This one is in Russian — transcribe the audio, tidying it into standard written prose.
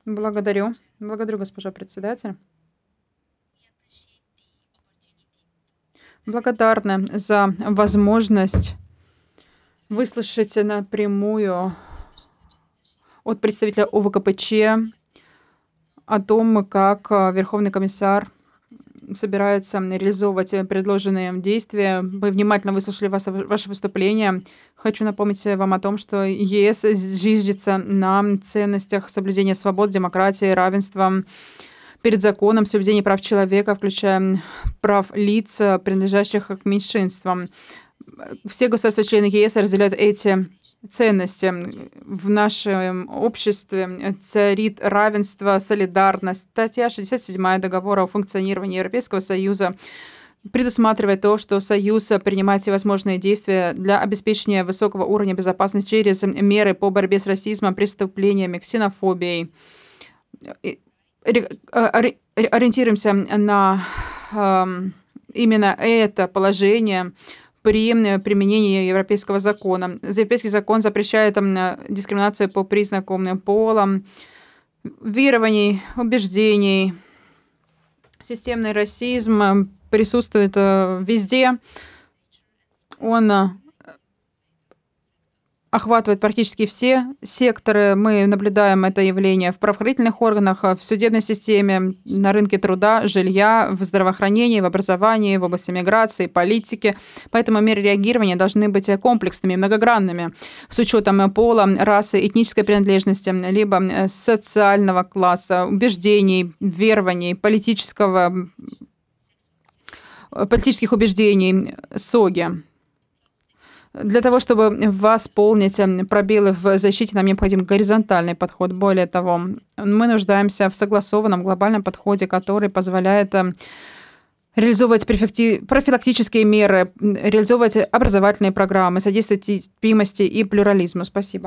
Благодарю. Благодарю, госпожа председатель. Благодарна за возможность выслушать напрямую от представителя ОВКПЧ о том, как Верховный комиссар собирается реализовывать предложенные действия. Мы внимательно выслушали ваше выступление. Хочу напомнить вам о том, что ЕС зиждется на ценностях соблюдения свобод, демократии, равенства перед законом, соблюдения прав человека, включая прав лиц, принадлежащих к меньшинствам. Все государства-члены ЕС разделяют эти ценности. В нашем обществе царит равенство, солидарность. Статья 67 Договора о функционировании Европейского Союза предусматривает то, что Союз принимает всевозможные действия для обеспечения высокого уровня безопасности через меры по борьбе с расизмом, преступлениями, ксенофобией. Ориентируемся на именно это положение при применении европейского закона. Европейский закон запрещает дискриминацию по признаку пола, верований, убеждений. Системный расизм присутствует везде. Он охватывает практически все секторы. Мы наблюдаем это явление в правоохранительных органах, в судебной системе, на рынке труда, жилья, в здравоохранении, в образовании, в области миграции, политики. Поэтому меры реагирования должны быть комплексными, многогранными, с учетом пола, расы, этнической принадлежности, либо социального класса, убеждений, верований, политических убеждений, СОГИ. Для того, чтобы восполнить пробелы в защите, нам необходим горизонтальный подход. Более того, мы нуждаемся в согласованном глобальном подходе, который позволяет реализовывать профилактические меры, реализовывать образовательные программы, содействовать терпимости и плюрализму. Спасибо.